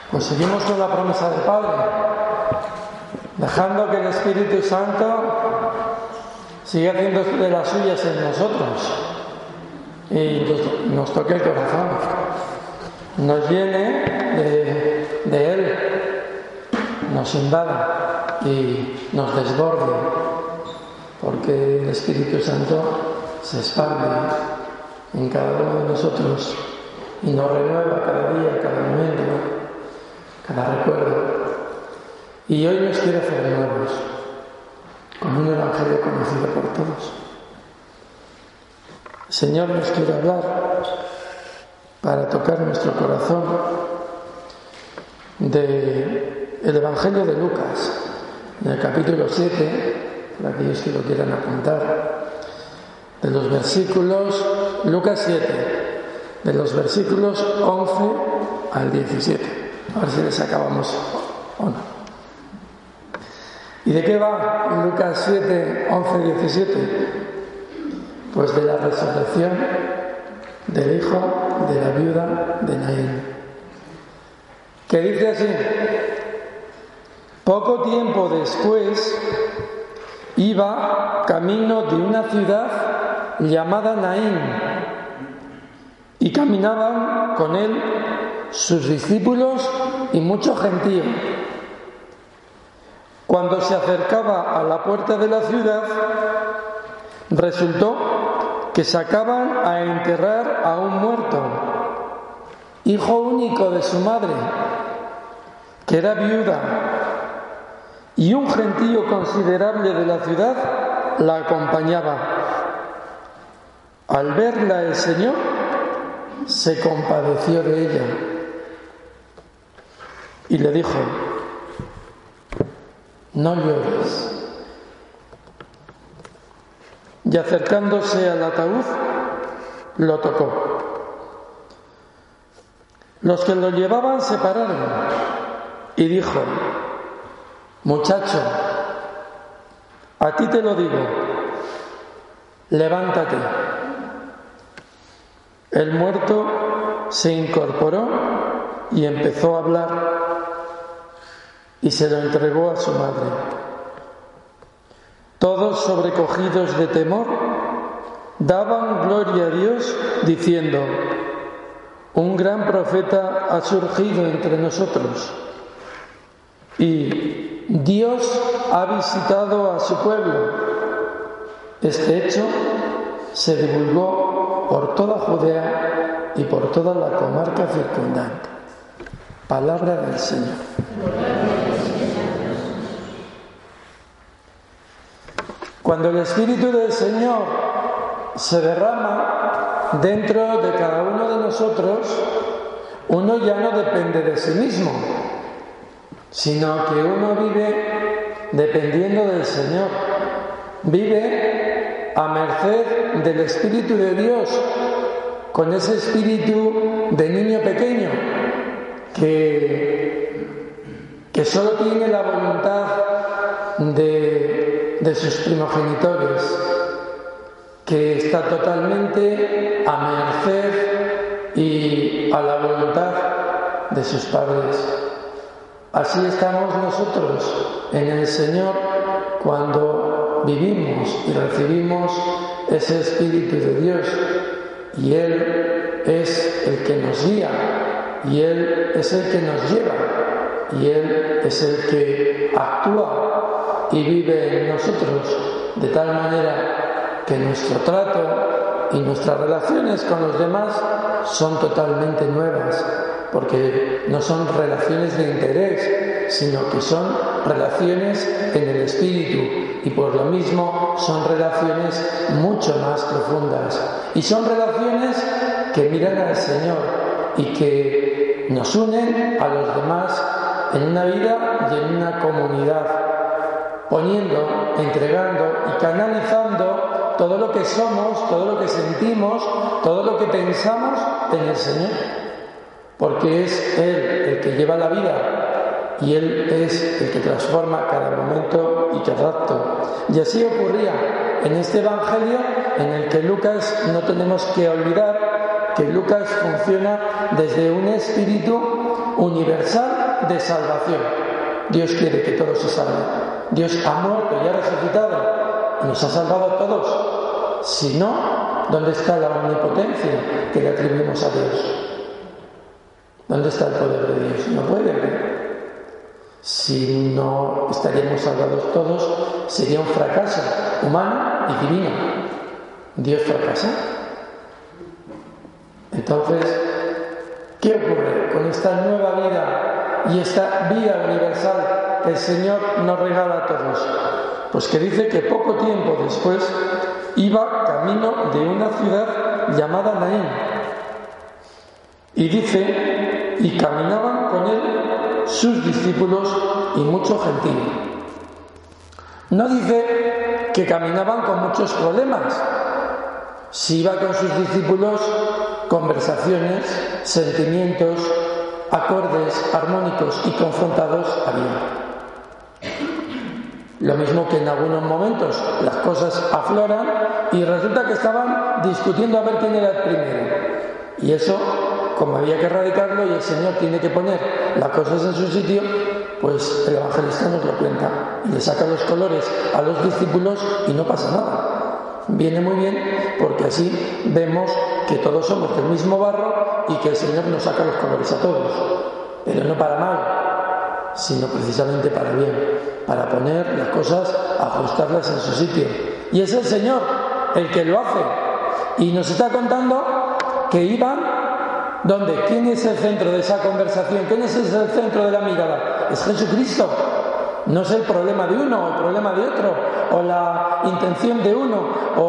Pues seguimos con la promesa del Padre, dejando que el Espíritu Santo siga haciendo de las suyas en nosotros y nos toque el corazón, nos llene de Él, nos invada y nos desborde, porque el Espíritu Santo se expande en cada uno de nosotros y nos renueva cada día, cada momento, cada recuerdo. Y hoy nos quiere hacer nuevos, con un evangelio conocido por todos. El Señor nos quiere hablar para tocar nuestro corazón del evangelio de Lucas, en el capítulo 7, para aquellos que lo quieran apuntar, de los versículos, Lucas 7, de los versículos 11 al 17. A ver si les acabamos o no. ¿Y de qué va Lucas 7, 11, 17? Pues de la resurrección del hijo de la viuda de Naín, que dice así: poco tiempo después iba camino de una ciudad llamada Naín, y caminaban con él sus discípulos y mucho gentío. Cuando se acercaba a la puerta de la ciudad, resultó que sacaban a enterrar a un muerto, hijo único de su madre, que era viuda, y un gentío considerable de la ciudad la acompañaba. Al verla el Señor se compadeció de ella y le dijo: no llores. Y acercándose al ataúd, lo tocó. Los que lo llevaban se pararon y dijo: muchacho, a ti te lo digo, levántate. El muerto se incorporó y empezó a hablar, y se lo entregó a su madre. Todos, sobrecogidos de temor, daban gloria a Dios, diciendo: un gran profeta ha surgido entre nosotros, y Dios ha visitado a su pueblo. Este hecho se divulgó por toda Judea y por toda la comarca circundante. Palabra del Señor. Cuando el Espíritu del Señor se derrama dentro de cada uno de nosotros, uno ya no depende de sí mismo, sino que uno vive dependiendo del Señor, vive a merced del Espíritu de Dios, con ese espíritu de niño pequeño que solo tiene la voluntad de sus primogenitores, que está totalmente a merced y a la voluntad de sus padres. Así estamos nosotros en el Señor cuando vivimos y recibimos ese Espíritu de Dios, y Él es el que nos guía, y Él es el que nos lleva, y Él es el que actúa y vive en nosotros, de tal manera que nuestro trato y nuestras relaciones con los demás son totalmente nuevas, porque no son relaciones de interés, sino que son relaciones en el espíritu, y por lo mismo son relaciones mucho más profundas, y son relaciones que miran al Señor y que nos unen a los demás en una vida y en una comunidad, poniendo, entregando y canalizando todo lo que somos, todo lo que sentimos, todo lo que pensamos en el Señor, porque es Él el que lleva la vida y Él es el que transforma cada momento y cada acto. Y así ocurría en este Evangelio, en el que Lucas, no tenemos que olvidar que Lucas funciona desde un espíritu universal de salvación. Dios quiere que todos se salven. Dios ha muerto y ha resucitado y nos ha salvado a todos. Si no, ¿dónde está la omnipotencia que le atribuimos a Dios? ¿Dónde está el poder de Dios? No puede haber. Si no estaríamos salvados todos, sería un fracaso humano y divino. ¿Dios fracasa? Entonces, ¿qué ocurre con esta nueva vida y esta vida universal que el Señor nos regala a todos? Pues que dice que poco tiempo después iba camino de una ciudad llamada Naín. Y dice, y caminaban con él sus discípulos y mucho gentío. No dice que caminaban con muchos problemas. Si iba con sus discípulos, conversaciones, sentimientos, acordes armónicos y confrontados había. Lo mismo que en algunos momentos las cosas afloran y resulta que estaban discutiendo a ver quién era el primero. Y eso, como había que erradicarlo y el Señor tiene que poner las cosas en su sitio, pues el evangelista nos lo cuenta y le saca los colores a los discípulos y no pasa nada. Viene muy bien porque así vemos que todos somos del mismo barro y que el Señor nos saca los colores a todos, pero no para mal, sino precisamente para bien, para poner las cosas, ajustarlas en su sitio. Y es el Señor el que lo hace y nos está contando que iban ¿dónde? ¿Quién es el centro de esa conversación? ¿Quién es el centro de la mirada? Es Jesucristo. No es el problema de uno o el problema de otro o la intención de uno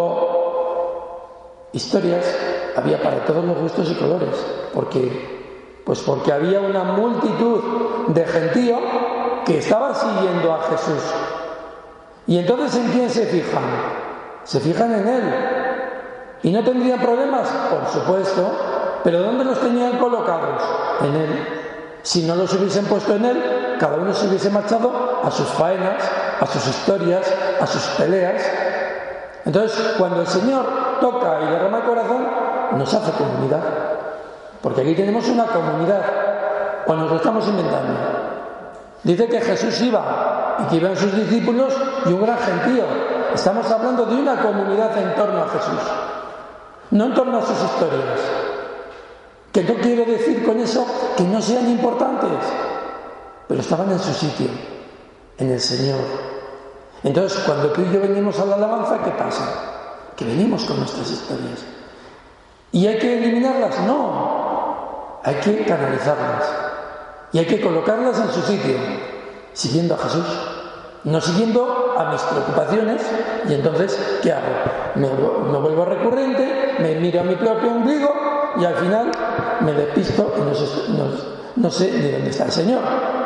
o historias. Había para todos los gustos y colores. ¿Por qué? Pues porque había una multitud de gentío que estaba siguiendo a Jesús. ¿Y entonces en quién se fijan? Se fijan en Él. ¿Y no tendrían problemas? Por supuesto. ¿Pero dónde los tenían colocados? En Él. Si no los hubiesen puesto en Él, cada uno se hubiese marchado a sus faenas, a sus historias, a sus peleas. Entonces, cuando el Señor toca y derrama el corazón, nos hace comunidad. Porque aquí tenemos una comunidad, o nos lo estamos inventando. Dice que Jesús iba y que iban sus discípulos y un gran gentío. Estamos hablando de una comunidad en torno a Jesús, no en torno a sus historias. Que no quiero decir con eso que no sean importantes, pero estaban en su sitio, en el Señor. Entonces, cuando tú y yo venimos a la alabanza, ¿qué pasa? Que venimos con nuestras historias. ¿Y hay que eliminarlas? No, hay que canalizarlas y hay que colocarlas en su sitio, siguiendo a Jesús, no siguiendo a mis preocupaciones. Y entonces, ¿qué hago? Me vuelvo recurrente, me miro a mi propio ombligo y al final me despisto y no sé ni dónde está el Señor.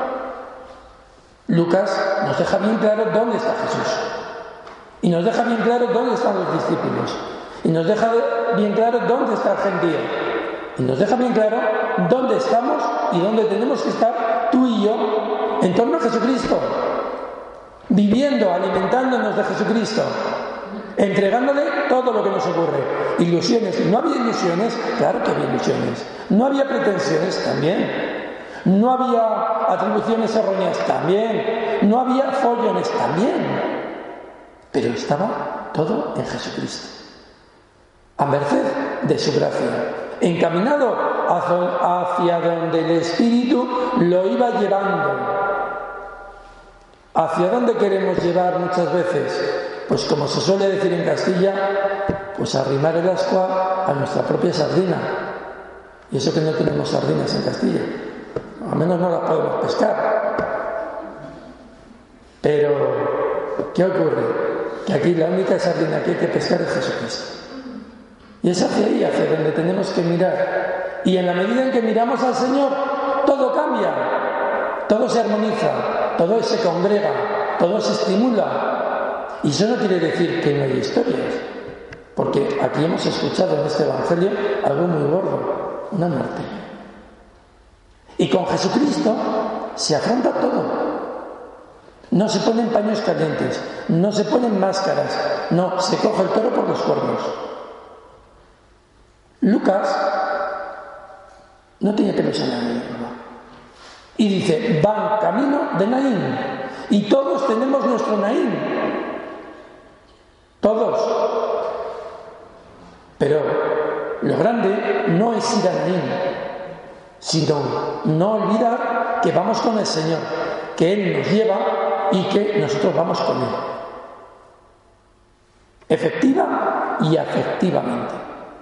Lucas nos deja bien claro dónde está Jesús y nos deja bien claro dónde están los discípulos y nos deja bien claro dónde está el gentío y nos deja bien claro dónde estamos y dónde tenemos que estar tú y yo en torno a Jesucristo, viviendo, alimentándonos de Jesucristo, entregándole todo lo que nos ocurre. Ilusiones, no había ilusiones, claro que había ilusiones. No había pretensiones, también. No había atribuciones erróneas, también. No había follones, también. Pero estaba todo en Jesucristo, a merced de su gracia, encaminado hacia donde el Espíritu lo iba llevando. ¿Hacia dónde queremos llevar muchas veces? Pues como se suele decir en Castilla, pues arrimar el ascua a nuestra propia sardina. Y eso que no tenemos sardinas en Castilla. Al menos no las podemos pescar. Pero, ¿qué ocurre? Que aquí la única sardina que hay que pescar es Jesucristo. Y es hacia ahí, hacia donde tenemos que mirar. Y en la medida en que miramos al Señor, todo cambia. Todo se armoniza, todo se congrega, todo se estimula. Y eso no quiere decir que no haya historias, porque aquí hemos escuchado en este Evangelio algo muy gordo, una muerte. Y con Jesucristo se afronta todo. No se ponen paños calientes, no se ponen máscaras, no, se coge el toro por los cuernos. Lucas no tiene pelos en la lengua. Y dice, van camino de Naín. Y todos tenemos nuestro Naín. Todos. Pero lo grande no es ir a Naín, sino no olvidar que vamos con el Señor, que Él nos lleva y que nosotros vamos con Él. Efectiva y afectivamente.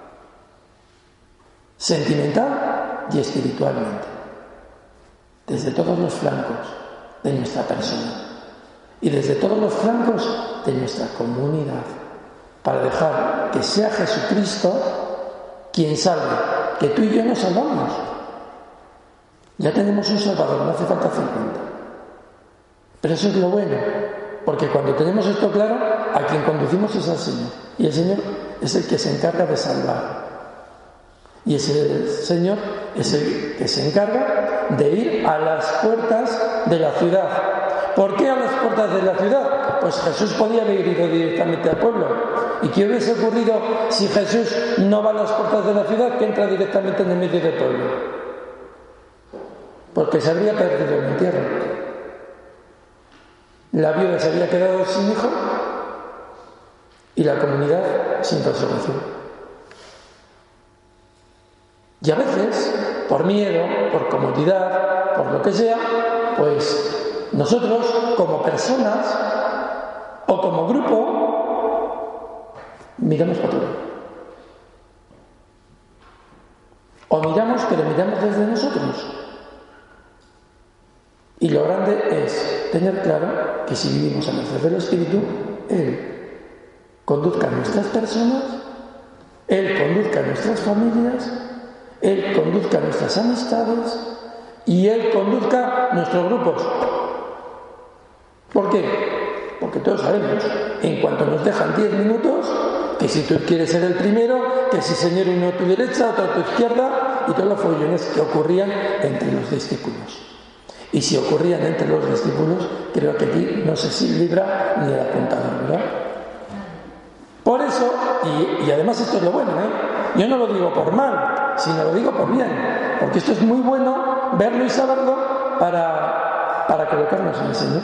Sentimental y espiritualmente. Desde todos los flancos de nuestra persona y desde todos los flancos de nuestra comunidad, para dejar que sea Jesucristo quien salve, que tú y yo nos salvamos. Ya tenemos un Salvador, no hace falta 50. Pero eso es lo bueno, porque cuando tenemos esto claro, a quien conducimos es al Señor, y el Señor es el que se encarga de salvar. Y ese Señor es el que se encarga de ir a las puertas de la ciudad. ¿Por qué a las puertas de la ciudad? Pues Jesús podía haber ido directamente al pueblo. ¿Y qué hubiese ocurrido si Jesús no va a las puertas de la ciudad, que entra directamente en el medio del pueblo? Porque se habría perdido el entierro. La viuda se había quedado sin hijo y la comunidad sin resurrección. Y a veces, por miedo, por comodidad, por lo que sea, pues nosotros, como personas o como grupo, miramos para otro lado. O miramos, pero miramos desde nosotros. Y lo grande es tener claro que si vivimos a merced del Espíritu, Él conduzca a nuestras personas, Él conduzca a nuestras familias, Él conduzca nuestras amistades y Él conduzca nuestros grupos. ¿Por qué? Porque todos sabemos, en cuanto nos dejan 10 minutos, que si tú quieres ser el primero, que si Señor uno a tu derecha, otro a tu izquierda, y todos los follones que ocurrían entre los discípulos. Y si ocurrían entre los discípulos, creo que aquí no sé si libra ni de la puntada, ¿verdad? Por eso, y además esto es lo bueno, yo no lo digo por mal, sino lo digo por bien, porque esto es muy bueno verlo y saberlo para colocarnos en el Señor.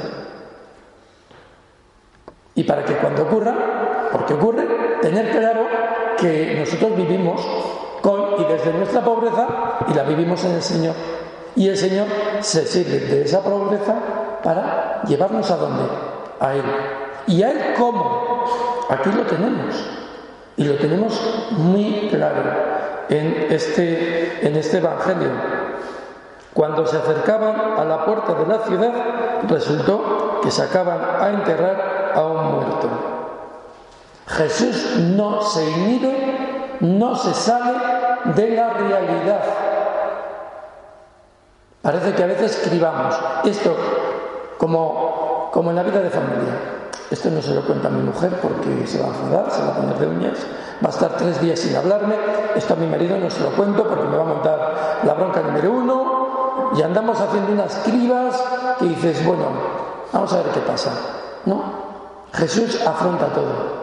Y para que cuando ocurra, porque ocurre, tener claro que nosotros vivimos con y desde nuestra pobreza y la vivimos en el Señor. Y el Señor se sirve de esa pobreza para llevarnos ¿a dónde? A Él. ¿Y a Él cómo? Aquí lo tenemos. Y lo tenemos muy claro en este Evangelio. Cuando se acercaban a la puerta de la ciudad, resultó que sacaban a enterrar a un muerto. Jesús no se inhibe, no se sale de la realidad. Parece que a veces escribamos esto como en la vida de familia. Esto no se lo cuenta a mi mujer porque se va a enfadar, se va a poner de uñas, va a estar 3 días sin hablarme. Esto a mi marido no se lo cuento porque me va a montar la bronca número 1 y andamos haciendo unas cribas que dices, bueno, vamos a ver qué pasa. No, Jesús afronta todo.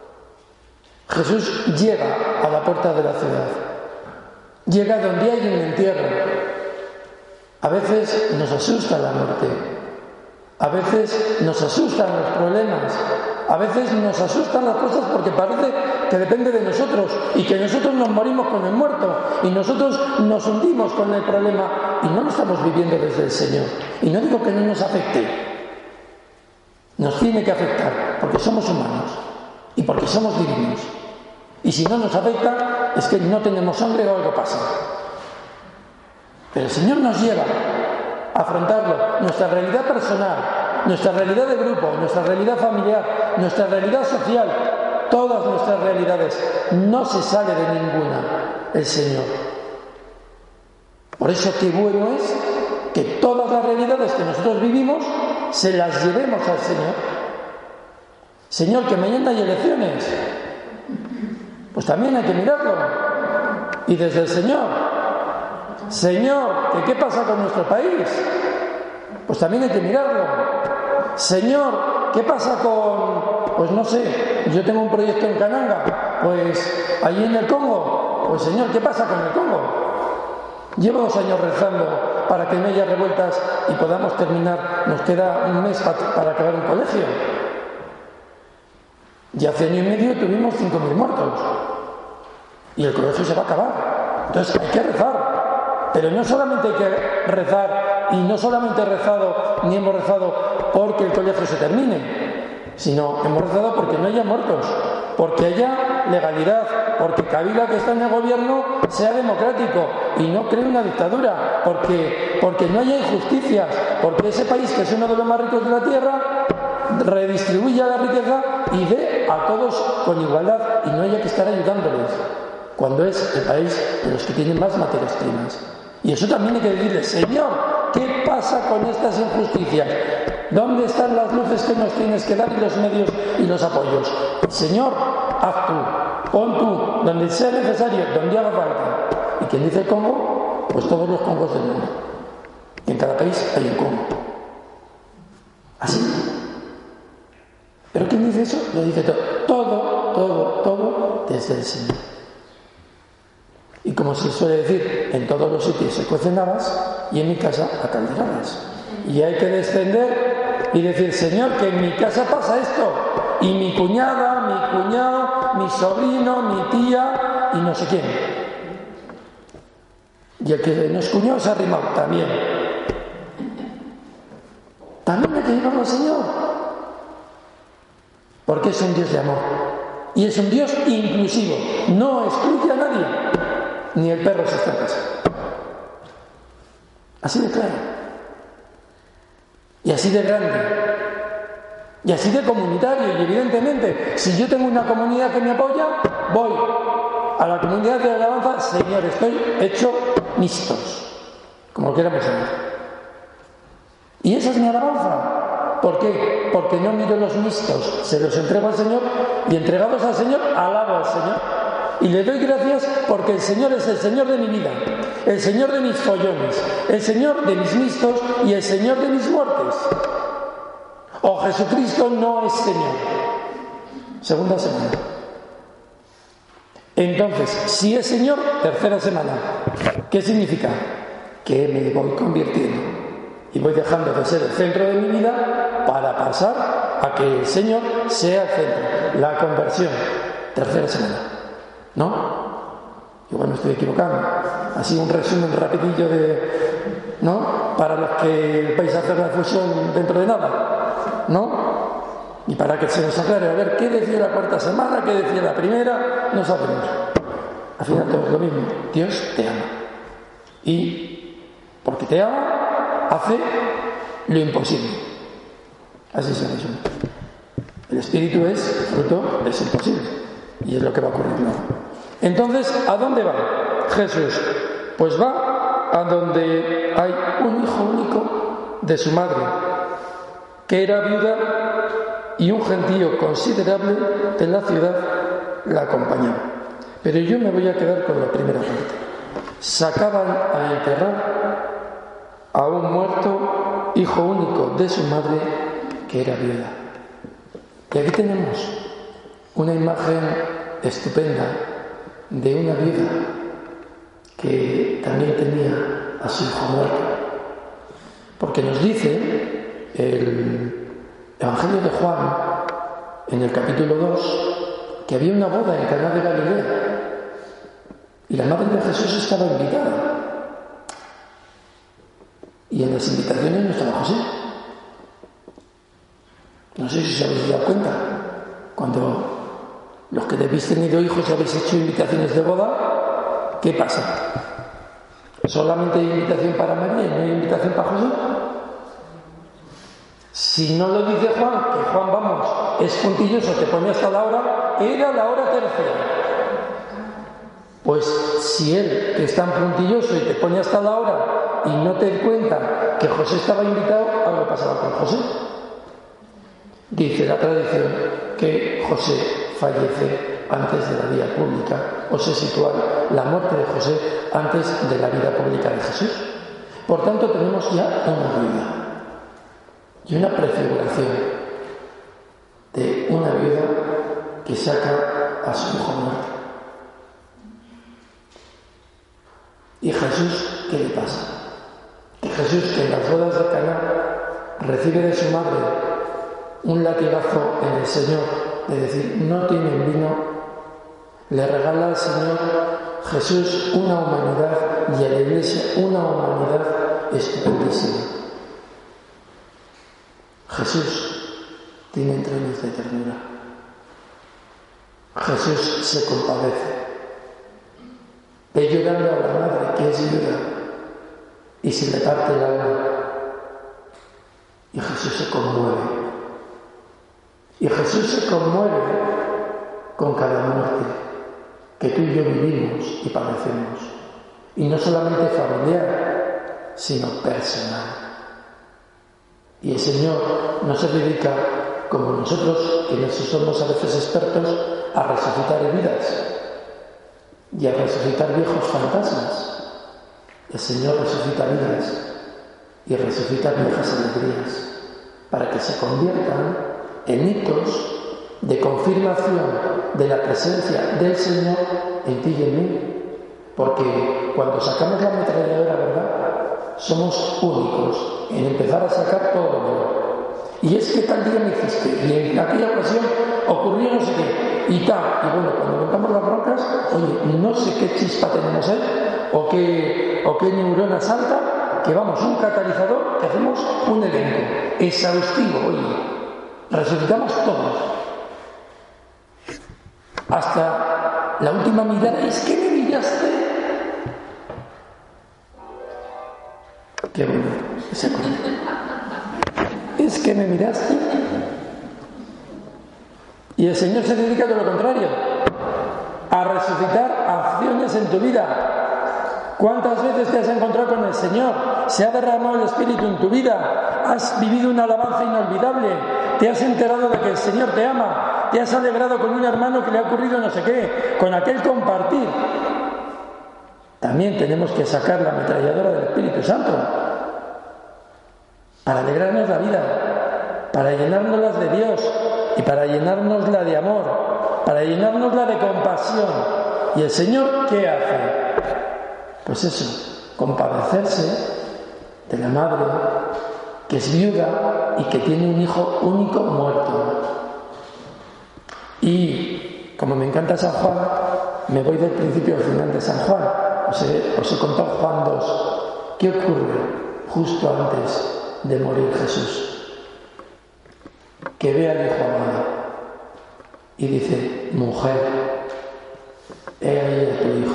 Jesús llega a la puerta de la ciudad, llega donde hay un entierro. A veces nos asusta la muerte, a veces nos asustan los problemas, a veces nos asustan las cosas porque parece que depende de nosotros y que nosotros nos morimos con el muerto y nosotros nos hundimos con el problema y no lo estamos viviendo desde el Señor. Y no digo que no nos afecte, nos tiene que afectar porque somos humanos y porque somos divinos. Y si no nos afecta es que no tenemos sangre o algo pasa. Pero el Señor nos lleva a afrontarlo, nuestra realidad personal, nuestra realidad de grupo, nuestra realidad familiar, nuestra realidad social, todas nuestras realidades. No se sale de ninguna el Señor. Por eso qué bueno es que todas las realidades que nosotros vivimos se las llevemos al Señor. Señor, que mañana hay elecciones, pues también hay que mirarlo. Y desde el Señor, ¿que qué pasa con nuestro país? Pues también hay que mirarlo. Señor, ¿qué pasa con, pues no sé, yo tengo un proyecto en Kananga, pues allí en el Congo, pues Señor, ¿qué pasa con el Congo? Llevo 2 años rezando para que no haya revueltas y podamos terminar, nos queda un mes para acabar un colegio. Y hace año y medio tuvimos 5.000 muertos. Y el colegio se va a acabar. Entonces hay que rezar. Pero no solamente hay que rezar, y no solamente he rezado, ni hemos rezado porque el colegio se termine, sino hemos rezado porque no haya muertos, porque haya legalidad, porque Kabila, que está en el gobierno, sea democrático y no cree una dictadura, porque no haya injusticias, porque ese país, que es uno de los más ricos de la tierra, redistribuya la riqueza y dé a todos con igualdad y no haya que estar ayudándoles, cuando es el país de los que tienen más materias primas. Y eso también hay que decirle: Señor, ¿qué pasa con estas injusticias? ¿Dónde están las luces que nos tienes que dar y los medios y los apoyos? Señor, haz tú, pon tú, donde sea necesario, donde haga falta. ¿Y quién dice el Congo? Pues todos los Congos del mundo. Y en cada país hay un Congo. Así. ¿Pero quién dice eso? Lo dice todo desde el Señor. Y como se suele decir, en todos los sitios se cuecen habas y en mi casa a calderadas. Y hay que descender y decir: Señor, que en mi casa pasa esto. Y mi cuñada, mi cuñado, mi sobrino, mi tía y no sé quién. Y el que no es cuñado se ha arrimado también. También hay que llevarlo al Señor. Porque es un Dios de amor. Y es un Dios inclusivo. No excluye a nadie. Ni el perro se está en casa. Así de claro. Y así de grande. Y así de comunitario. Y evidentemente, si yo tengo una comunidad que me apoya, voy a la comunidad de alabanza: Señor, estoy hecho mixtos, como queramos llamar. Y esa es mi alabanza. ¿Por qué? Porque no miro los mixtos, se los entrego al Señor, y entregados al Señor, alabo al Señor. Y le doy gracias porque el Señor es el Señor de mi vida, el Señor de mis follones, el Señor de mis mixtos y el Señor de mis muertes. O Jesucristo no es Señor. Segunda semana. Entonces, si es Señor, tercera semana. ¿Qué significa? Que me voy convirtiendo y voy dejando de ser el centro de mi vida para pasar a que el Señor sea el centro. La conversión. Tercera semana. ¿No? Igual me estoy equivocando. Así un resumen rapidillo de... ¿no? Para los que vais a hacer la fusión dentro de nada. ¿No? Y para que se nos aclare, a ver, ¿qué decía la cuarta semana? ¿Qué decía la primera? No sabemos. Al final todo es lo mismo. Dios te ama. Y porque te ama, hace lo imposible. Así se resume. El Espíritu es fruto de eso imposible. Y es lo que va a ocurrir luego. Entonces, ¿a dónde va Jesús? Pues va a donde hay un hijo único de su madre, que era viuda, y un gentío considerable de la ciudad la acompañaba. Pero yo me voy a quedar con la primera parte. Sacaban a enterrar a un muerto hijo único de su madre, que era viuda. Y aquí tenemos una imagen estupenda de una viuda que también tenía a su hijo muerto. Porque nos dice el Evangelio de Juan, en el capítulo 2, que había una boda en Caná de Galilea y la madre de Jesús estaba invitada. Y en las invitaciones no estaba José. No sé si os habéis dado cuenta. Cuando los que habéis tenido hijos y habéis hecho invitaciones de boda, ¿qué pasa? ¿Solamente hay invitación para María y no hay invitación para José? Si no lo dice Juan, que Juan, vamos, es puntilloso, te pone hasta la hora, era la hora tercera. Pues si él, que es tan puntilloso y te pone hasta la hora y no te cuenta que José estaba invitado, algo pasaba con José. Dice la tradición que José fallece antes de la vida pública, o se sitúa la muerte de José antes de la vida pública de Jesús. Por tanto, tenemos ya una viuda y una prefiguración de una viuda que saca a su hijo muerto. ¿Y Jesús qué le pasa? Que Jesús, que en las bodas de Caná recibe de su madre un latigazo en el Señor, de decir, no tienen vino, le regala al Señor Jesús una humanidad y a la Iglesia una humanidad estupendísima. Jesús tiene entrañas de ternura. Jesús se compadece. Ve llorando a la madre, que es viuda, y se le parte el alma. Y Jesús se conmueve. Y Jesús se conmueve con cada muerte que tú y yo vivimos y padecemos. Y no solamente familiar, sino personal. Y el Señor no se dedica, como nosotros, que no somos a veces expertos, a resucitar vidas y a resucitar viejos fantasmas. El Señor resucita vidas y resucita viejas alegrías para que se conviertan en hitos de confirmación de la presencia del Señor en ti y en mí. Porque cuando sacamos la ametralladora, ¿verdad?, somos únicos en empezar a sacar todo lo malo. Y es que tal día me hiciste, y en aquella ocasión ocurrió no sé qué, y tal. Y bueno, cuando montamos las rocas, oye, no sé qué chispa tenemos ahí, o qué neurona salta, que vamos, un catalizador, que hacemos un elenco exhaustivo, oye. Resucitamos todos. Hasta la última mirada, es que me miraste. Qué bonito ese cosa. Es que me miraste. Y el Señor se dedica a lo contrario, a resucitar acciones en tu vida. ¿Cuántas veces te has encontrado con el Señor? Se ha derramado el Espíritu en tu vida. Has vivido una alabanza inolvidable. Te has enterado de que el Señor te ama. Te has alegrado con un hermano que le ha ocurrido no sé qué. Con aquel compartir. También tenemos que sacar la ametralladora del Espíritu Santo para alegrarnos la vida, para llenárnoslas de Dios y para llenárnosla de amor, para llenárnosla de compasión. ¿Y el Señor qué hace? Pues eso, compadecerse de la madre que es viuda y que tiene un hijo único muerto. Y como me encanta San Juan, me voy del principio al final de San Juan. Os he contado Juan 2. ¿Qué ocurre justo antes de morir Jesús? Que ve al hijo amado y dice, mujer, he ahí a tu hijo.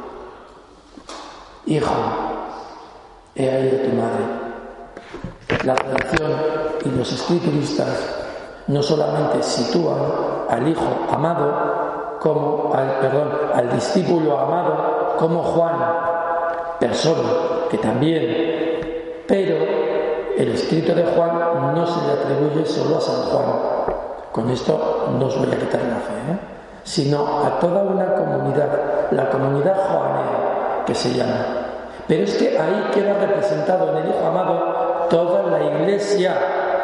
Hijo, he ahí a tu madre. La tradición y los escrituristas no solamente sitúan al hijo amado como al discípulo amado como Juan, persona que también, pero el escrito de Juan no se le atribuye solo a San Juan. Con esto no os voy a quitar la fe, sino a toda una comunidad, la comunidad joanea que se llama. Pero es que ahí queda representado en el Hijo amado toda la Iglesia.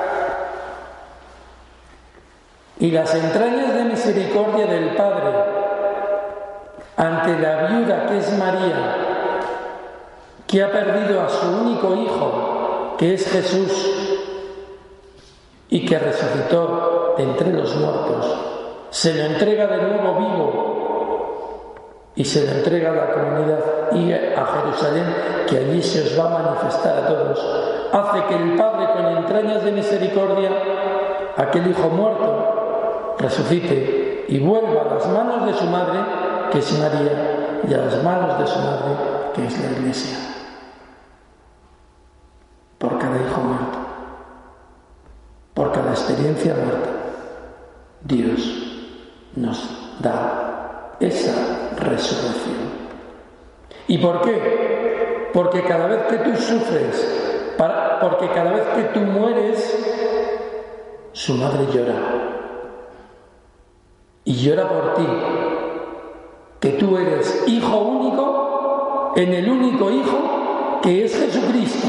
Y las entrañas de misericordia del Padre ante la viuda que es María, que ha perdido a su único hijo, que es Jesús, y que resucitó de entre los muertos, se lo entrega de nuevo vivo y se lo entrega a la comunidad y a Jerusalén, que allí se os va a manifestar a todos. Hace que el Padre, con entrañas de misericordia, aquel hijo muerto, resucite y vuelva a las manos de su madre, que es María, y a las manos de su madre, que es la Iglesia. Por cada hijo muerto, por cada experiencia muerta, Dios nos da esa resurrección. ¿Y por qué? Porque cada vez que tú sufres, porque cada vez que tú mueres, su madre llora. Y llora por ti, que tú eres hijo único en el único hijo que es Jesucristo,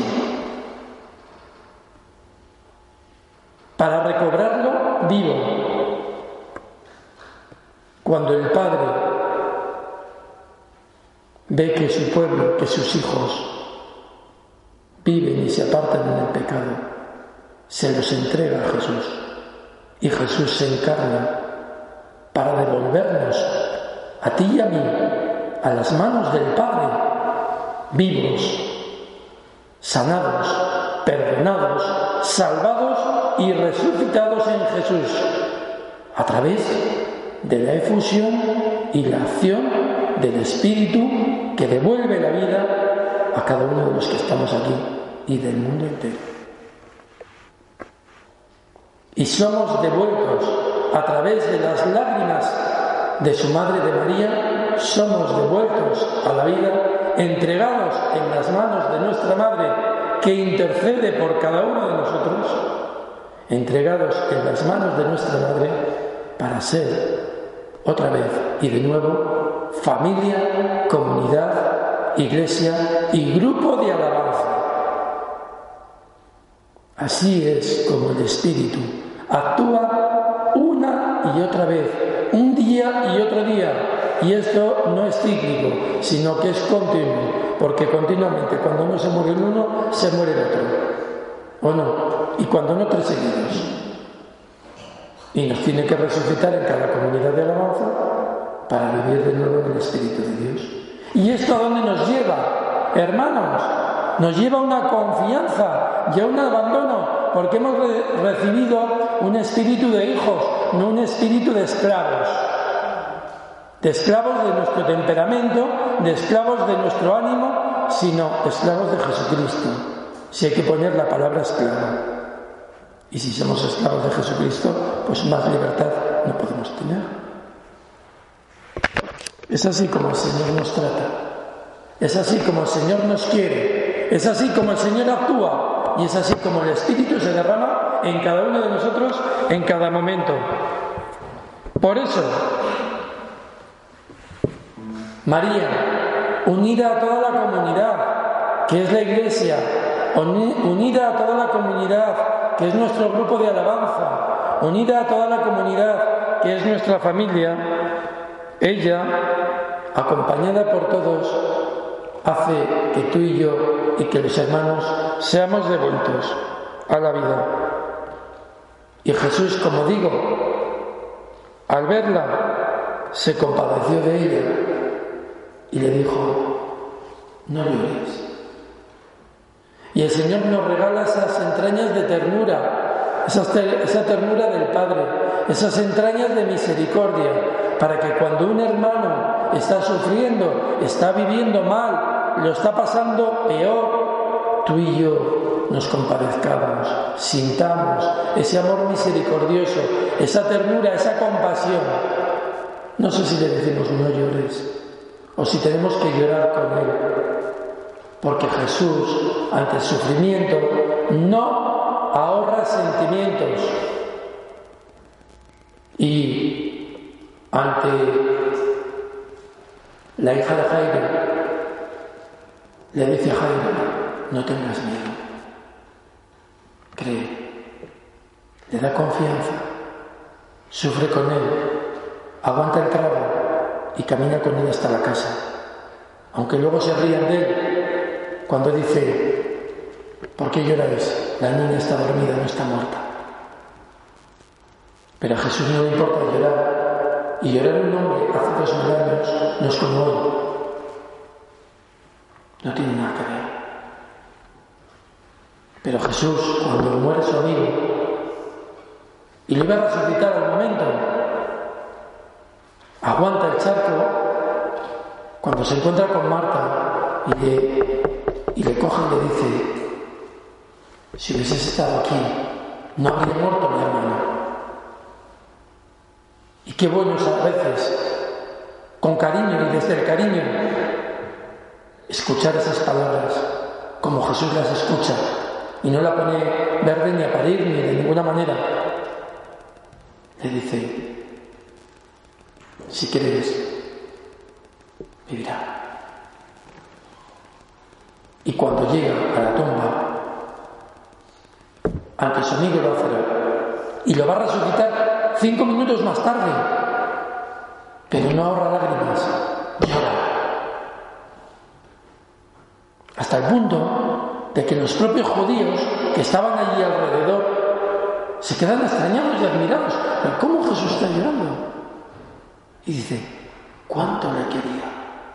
para recobrarlo vivo. Cuando el Padre ve que su pueblo, que sus hijos viven y se apartan en el pecado, se los entrega a Jesús y Jesús se encarna para devolvernos a ti y a mí a las manos del Padre, vivos, sanados, perdonados, salvados y resucitados en Jesús, a través de la efusión y la acción del Espíritu que devuelve la vida a cada uno de los que estamos aquí y del mundo entero. Y somos devueltos a través de las lágrimas de su Madre de María, somos devueltos a la vida, entregados en las manos de nuestra Madre, que intercede por cada uno de nosotros, entregados en las manos de nuestra Madre para ser otra vez y de nuevo familia, comunidad, iglesia y grupo de alabanza. Así es como el Espíritu actúa una y otra vez, un día y otro día. Y esto no es cíclico, sino que es continuo, porque continuamente cuando no se muere el uno, se muere el otro. ¿O no? Y cuando no, tres seguidos. Y nos tiene que resucitar en cada comunidad de alabanza para vivir de nuevo en el Espíritu de Dios. ¿Y esto a dónde nos lleva? Hermanos, nos lleva a una confianza y a un abandono, porque hemos recibido un espíritu de hijos, no un espíritu de esclavos de nuestro temperamento, de esclavos de nuestro ánimo, sino esclavos de Jesucristo. Si hay que poner la palabra esclavo. Y si somos esclavos de Jesucristo, pues más libertad no podemos tener. Es así como el Señor nos trata. Es así como el Señor nos quiere. Es así como el Señor actúa. Y es así como el Espíritu se derrama en cada uno de nosotros en cada momento. Por eso, María, unida a toda la comunidad, que es la Iglesia, unida a toda la comunidad, que es nuestro grupo de alabanza, unida a toda la comunidad, que es nuestra familia, ella, acompañada por todos, hace que tú y yo y que los hermanos seamos devueltos a la vida. Y Jesús, como digo, al verla, se compadeció de ella y le dijo: no llores. Y el Señor nos regala esas entrañas de ternura, esa ternura del Padre, esas entrañas de misericordia, para que cuando un hermano está sufriendo, está viviendo mal, lo está pasando peor, tú y yo nos compadezcamos, sintamos ese amor misericordioso, esa ternura, esa compasión. No sé si le decimos no llores, o si tenemos que llorar con Él, porque Jesús, ante el sufrimiento, no ahorra sentimientos. Y ante la hija de Jairo, le dice a Jairo: no tengas miedo, cree, le da confianza, sufre con él, aguanta el trago y camina con él hasta la casa, aunque luego se rían de él cuando dice: ¿por qué lloráis? La niña está dormida, no está muerta. Pero a Jesús no le importa llorar, y llorar un hombre hace 2000 años no es como hoy. No tiene nada que ver. Pero Jesús, cuando muere su amigo y lo iba a resucitar al momento, aguanta el charco cuando se encuentra con Marta y le coge y le dice: si hubieses estado aquí, no habría muerto mi hermano. Y qué bueno es a veces, con cariño y desde el cariño, escuchar esas palabras como Jesús las escucha, y no la pone verde ni a parir ni de ninguna manera. Le dice: si quieres, vivirá. Y cuando llega a la tumba, ante su amigo Lázaro, y lo va a resucitar 5 minutos más tarde, pero no ahorra lágrimas, llora. Hasta el punto de que los propios judíos que estaban allí alrededor se quedan extrañados y admirados. ¿Pero cómo Jesús está llorando? Y dice, ¿cuánto le quería?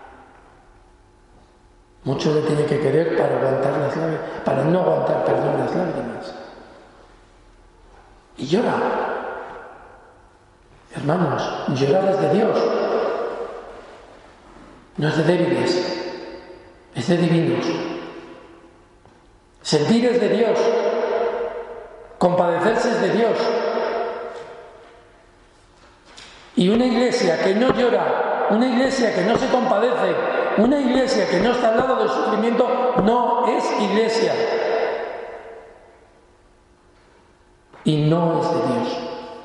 Mucho le tiene que querer para aguantar las lágrimas, para no aguantar, perdón, las lágrimas. Y llora. Hermanos, llorar es de Dios. No es de débiles, es de divinos. Sentir es de Dios. Compadecerse es de Dios. Y una iglesia que no llora, una iglesia que no se compadece, una iglesia que no está al lado del sufrimiento, no es iglesia. Y no es de Dios.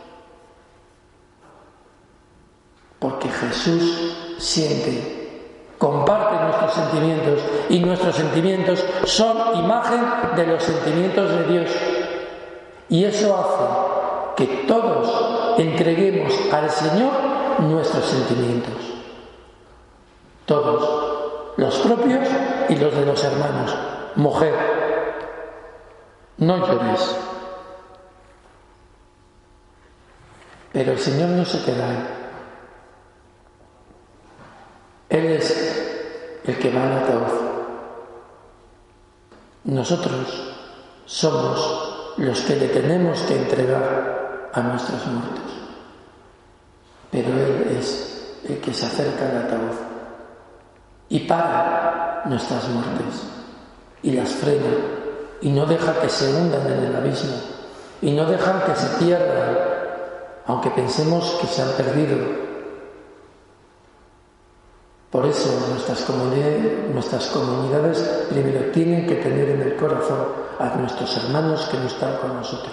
Porque Jesús siente, comparte nuestros sentimientos, y nuestros sentimientos son imagen de los sentimientos de Dios. Y eso hace que todos entreguemos al Señor nuestros sentimientos. Todos, los propios y los de los hermanos. Mujer, no llores. Pero el Señor no se queda ahí. Él es el que va al ataúd. Nosotros somos los que le tenemos que entregar a nuestros muertos. Pero Él es el que se acerca al ataúd y para nuestras muertes y las frena y no deja que se hundan en el abismo y no dejan que se pierdan, aunque pensemos que se han perdido. Por eso nuestras comunidades primero tienen que tener en el corazón a nuestros hermanos que no están con nosotros.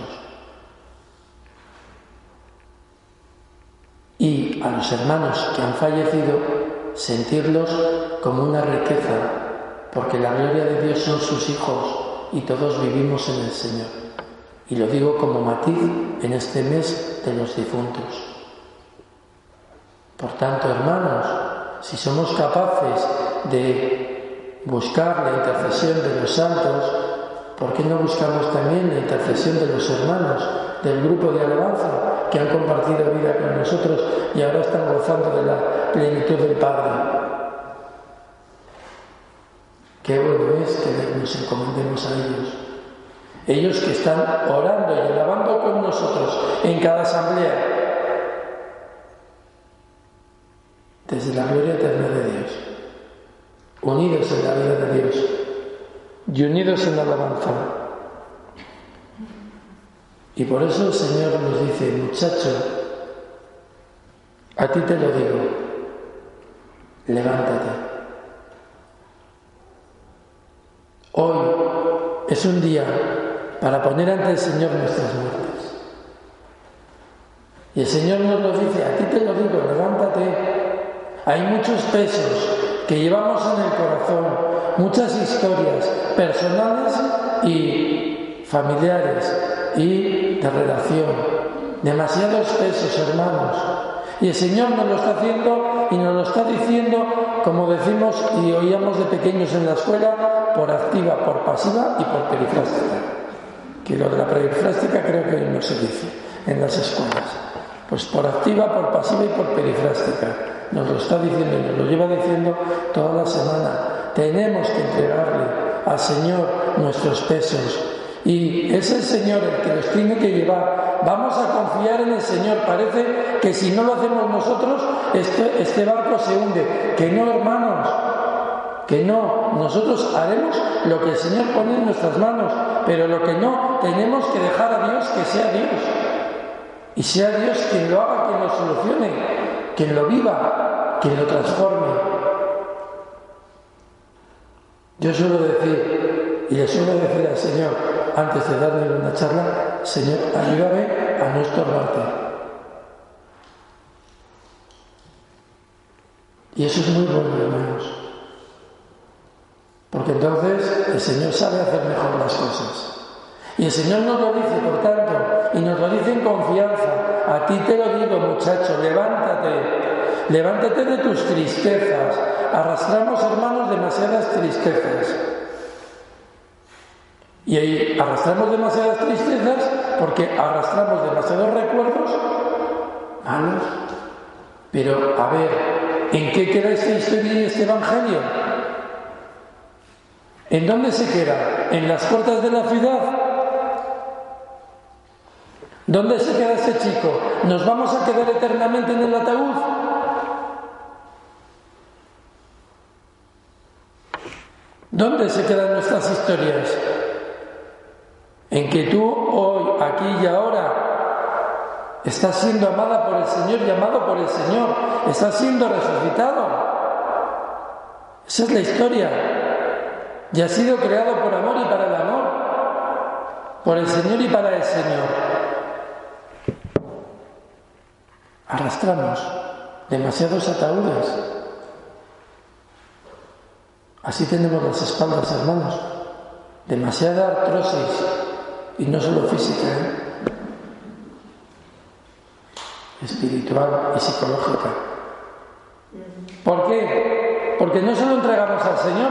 Y a los hermanos que han fallecido, sentirlos como una riqueza, porque la gloria de Dios son sus hijos y todos vivimos en el Señor. Y lo digo como matiz en este mes de los difuntos. Por tanto, hermanos, si somos capaces de buscar la intercesión de los santos, ¿por qué no buscamos también la intercesión de los hermanos del grupo de alabanza que han compartido vida con nosotros y ahora están gozando de la plenitud del Padre? Qué bueno es que nos encomendemos a ellos. Ellos que están orando y alabando con nosotros en cada asamblea, desde la gloria eterna de Dios, unidos en la vida de Dios y unidos en la alabanza. Y por eso el Señor nos dice, muchacho, a ti te lo digo, levántate. Hoy es un día para poner ante el Señor nuestras muertes. Y el Señor nos lo dice, a ti te lo digo, levántate. Hay muchos pesos que llevamos en el corazón, muchas historias personales y familiares y de relación. Demasiados pesos, hermanos. Y el Señor nos lo está haciendo y nos lo está diciendo, como decimos y oíamos de pequeños en la escuela, por activa, por pasiva y por perifrástica. Que lo de la perifrástica creo que no se dice en las escuelas. Pues por activa, por pasiva y por perifrástica. Nos lo está diciendo y nos lo lleva diciendo toda la semana. Tenemos que entregarle al Señor nuestros pesos. Y es el Señor el que los tiene que llevar. Vamos a confiar en el Señor. Parece que si no lo hacemos nosotros, este barco se hunde. Que no, hermanos. Que no. Nosotros haremos lo que el Señor pone en nuestras manos. Pero lo que no, tenemos que dejar a Dios que sea Dios. Y sea Dios quien lo haga, quien lo solucione, quien lo viva, quien lo transforme. Yo suelo decir, y le suelo decir al Señor, antes de darle una charla, Señor, ayúdame a no estorbarte. Y eso es muy bueno, hermanos. Porque entonces el Señor sabe hacer mejor las cosas. Y el Señor nos lo dice, por tanto, y nos lo dice en confianza. A ti te lo digo, muchacho, levántate. Levántate de tus tristezas. Arrastramos, hermanos, demasiadas tristezas. Y ahí arrastramos demasiadas tristezas porque arrastramos demasiados recuerdos malos. Pero, a ver, ¿en qué queda esta historia y este evangelio? ¿En dónde se queda? ¿En las puertas de la ciudad? ¿Dónde se queda ese chico? ¿Nos vamos a quedar eternamente en el ataúd? ¿Dónde se quedan nuestras historias? En que tú hoy, aquí y ahora, estás siendo amada por el Señor y amado por el Señor. Estás siendo resucitado. Esa es la historia. Y has sido creado por amor y para el amor. Por el Señor y para el Señor. Arrastramos demasiados ataúdes. Así tenemos las espaldas, hermanos. Demasiada artrosis. Y no solo física, espiritual y psicológica. ¿Por qué? Porque no se lo entregamos al Señor.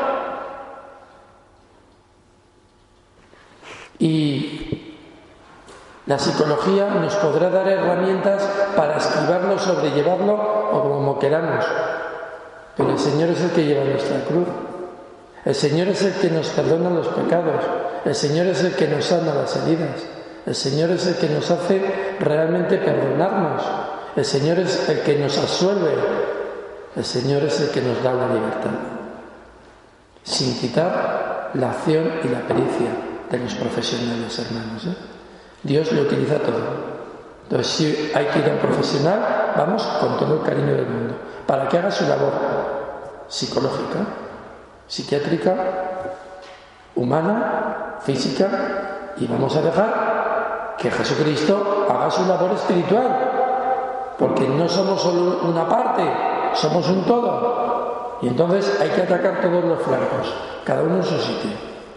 Y la psicología nos podrá dar herramientas para esquivarlo, sobrellevarlo o como queramos. Pero el Señor es el que lleva nuestra cruz. El Señor es el que nos perdona los pecados. El Señor es el que nos sana las heridas. El Señor es el que nos hace realmente perdonarnos. El Señor es el que nos absuelve. El Señor es el que nos da la libertad. Sin quitar la acción y la pericia de los profesionales, hermanos. Dios lo utiliza todo. Entonces, si hay que ir a un profesional, vamos con todo el cariño del mundo, para que haga su labor psicológica, psiquiátrica, humana, física, y vamos a dejar que Jesucristo haga su labor espiritual, porque no somos solo una parte, somos un todo, y entonces hay que atacar todos los flancos, cada uno en su sitio.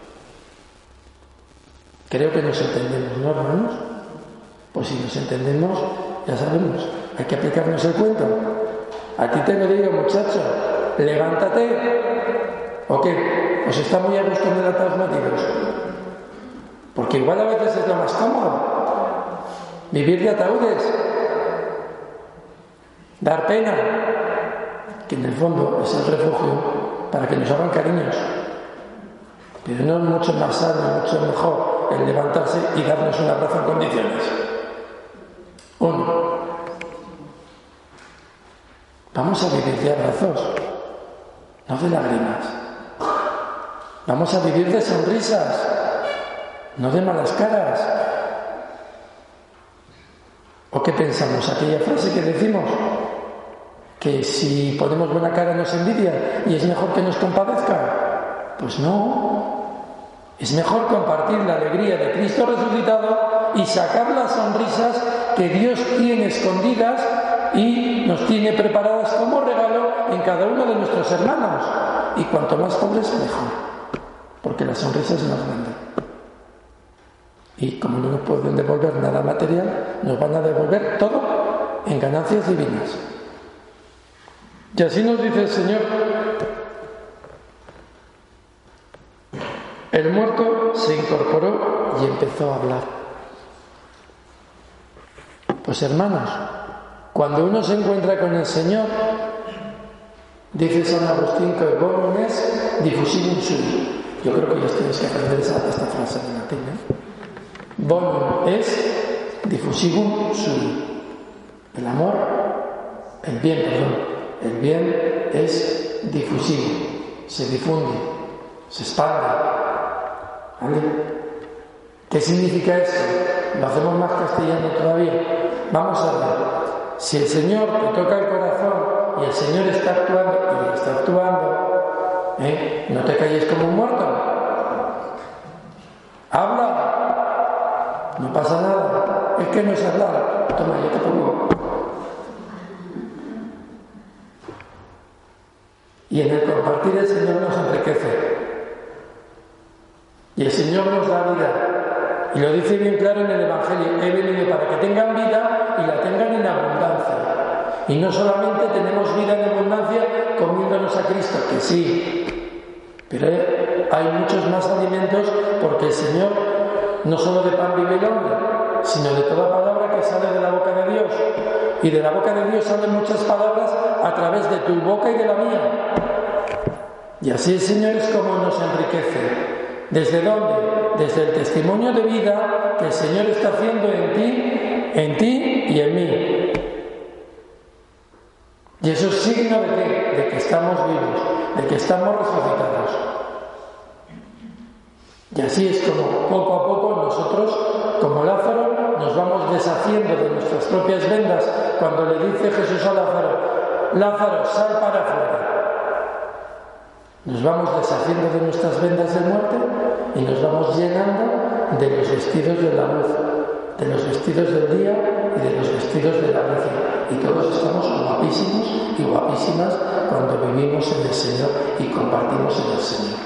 Creo que nos entendemos, ¿no, hermanos? Pues si nos entendemos, ya sabemos, hay que aplicarnos el cuento. A ti te lo digo, muchacho, levántate. ¿O qué? ¿Os está muy a gusto en el ataúd metidos? Porque igual a veces es lo más cómodo. Vivir de ataúdes. Dar pena. Que en el fondo es el refugio para que nos hagan cariños. Pero no es mucho más sano, mucho mejor el levantarse y darnos un abrazo en condiciones. Uno. Vamos a vivir de abrazos, no de lágrimas. Vamos a vivir de sonrisas, no de malas caras. ¿O qué pensamos? Aquella frase que decimos, que si ponemos buena cara nos envidia y es mejor que nos compadezca. Pues no. Es mejor compartir la alegría de Cristo resucitado y sacar las sonrisas que Dios tiene escondidas y nos tiene preparadas como regalo en cada uno de nuestros hermanos. Y cuanto más pobres, mejor. Porque la sonrisa es más grande. Y como no nos pueden devolver nada material, nos van a devolver todo en ganancias divinas. Y así nos dice el Señor. El muerto se incorporó y empezó a hablar. Pues hermanos, cuando uno se encuentra con el Señor, dice San Agustín que bonum es diffusivum sui. Yo creo que ellos tenéis que aprender esta frase en latín. Bonum es diffusivum sui. El amor, el bien es difusivo, se difunde, se expande. ¿Vale? ¿Qué significa esto? Lo hacemos más castellano todavía. Vamos a ver. Si el Señor te toca el corazón y el Señor está actuando, no te calles como un muerto. Habla. No pasa nada. Es que no es hablar. Toma, yo te pongo. Y en el compartir el Señor nos enriquece. Y el Señor nos da vida. Y lo dice bien claro en el Evangelio. He venido para que tengan vida y la tengan en abundancia. Y no solamente tenemos vida en abundancia comiéndonos a Cristo, que sí. Pero hay muchos más alimentos, porque el Señor no solo de pan vive el hombre, sino de toda palabra que sale de la boca de Dios. Y de la boca de Dios salen muchas palabras a través de tu boca y de la mía. Y así el Señor es como nos enriquece. ¿Desde dónde? Desde el testimonio de vida que el Señor está haciendo en ti y en mí. Y eso es signo de ¿qué? De que estamos vivos, de que estamos resucitados. Y así es como poco a poco nosotros, como Lázaro, nos vamos deshaciendo de nuestras propias vendas cuando le dice Jesús a Lázaro, Lázaro, sal para afuera. Nos vamos deshaciendo de nuestras vendas de muerte y nos vamos llenando de los vestidos de la luz, de los vestidos del día y de los vestidos de la gracia. Y todos estamos guapísimos y guapísimas cuando vivimos en el Señor y compartimos en el Señor.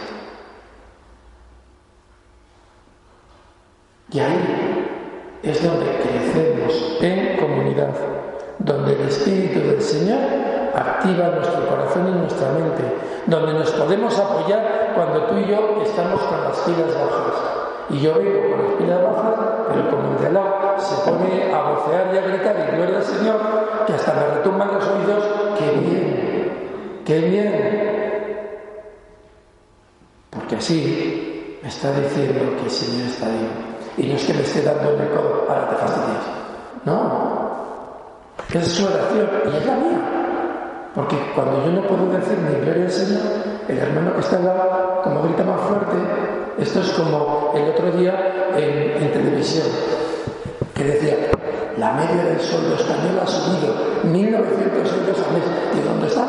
Y ahí es donde crecemos en comunidad, donde el Espíritu del Señor activa nuestro corazón y nuestra mente, donde nos podemos apoyar cuando tú y yo estamos con las pilas bajas. Y yo vengo con las pilas bajas, pero como el de al lado se pone a vocear y a gritar y gloria al Señor, que hasta me retumban los oídos, ¡qué bien! ¡Qué bien! Porque así me está diciendo que el Señor está vivo. Y no es que me esté dando en el codo, ahora te fastidias. No. Es su oración y es la mía. Porque cuando yo no puedo decir ni gloria al Señor, el hermano que está al lado, como grita más fuerte, esto es como el otro día en televisión, que decía, la media del sueldo español ha subido 1.900 euros al mes. ¿Y dónde está?